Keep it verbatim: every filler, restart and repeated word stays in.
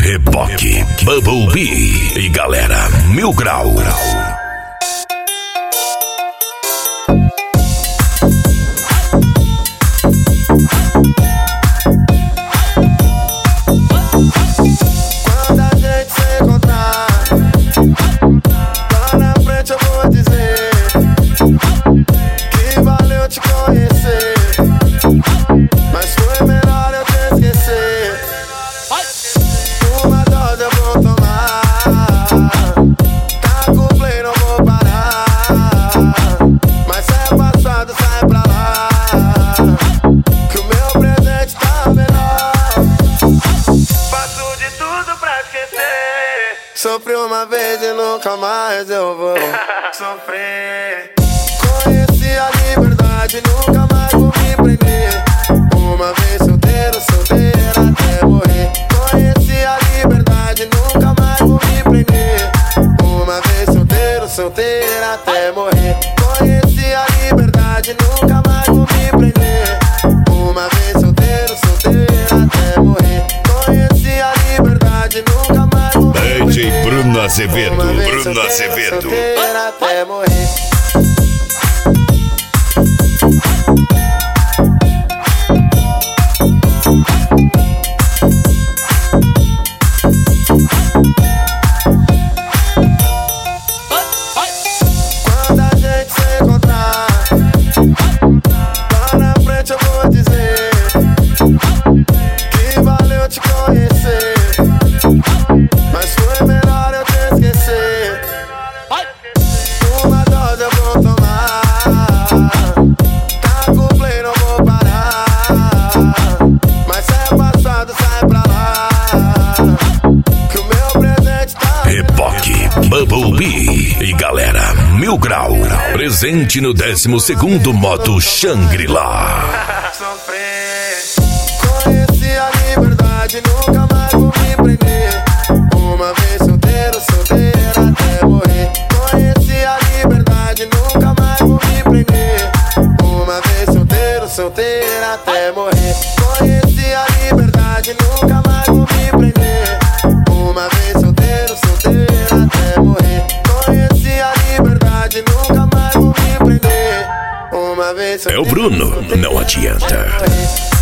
Reboque, Bumblebee e galera Mil Grau. Quando a gente se encontrar, lá na frente eu vou dizer que valeu te conhecer, mas foi melhor eu te esquecer. Uma dose eu vou tomar, tá com play, não vou parar, mas é passado, sai pra lá, que o meu presente tá melhor. Faço de tudo pra esquecer. Sofri uma vez e nunca mais eu vou sofrer. Conheci a liberdade, nunca mais vou me prender. Uma vez solteiro, solteira até morrer. Conheci a liberdade, nunca mais vou me prender. Uma vez solteiro, solteira até morrer. Conheci a liberdade, nunca mais vou me prender. Uma vez solteiro, solteira até morrer. Conheci a liberdade, nunca mais vou me prender. D J Bruno Azevedo, Bruno solteiro, Azevedo. solteira até morrer. Quando a gente se encontrar, lá na frente eu vou dizer que valeu te conhecer, mas foi melhor eu te esquecer. Uma dose eu vou tomar, tá com play, não vou parar, mas é passado, sai pra lá, que o meu presente tá Reboque, Bumblebee e galera Mil Grau. Presente no décimo segundo modo Shangri-La. sofrer. Conheci a liberdade, nunca mais vou me prender. Uma vez solteiro, solteira até morrer. Conheci a liberdade, nunca mais vou me prender. Uma vez solteiro, solteira até morrer. Conheci a liberdade, nunca mais vou me prender. Uma vez solteiro, solteira até morrer. Conheci a liberdade, nunca mais vou me prender. Uma vez É o Bruno, não adianta. solteiro,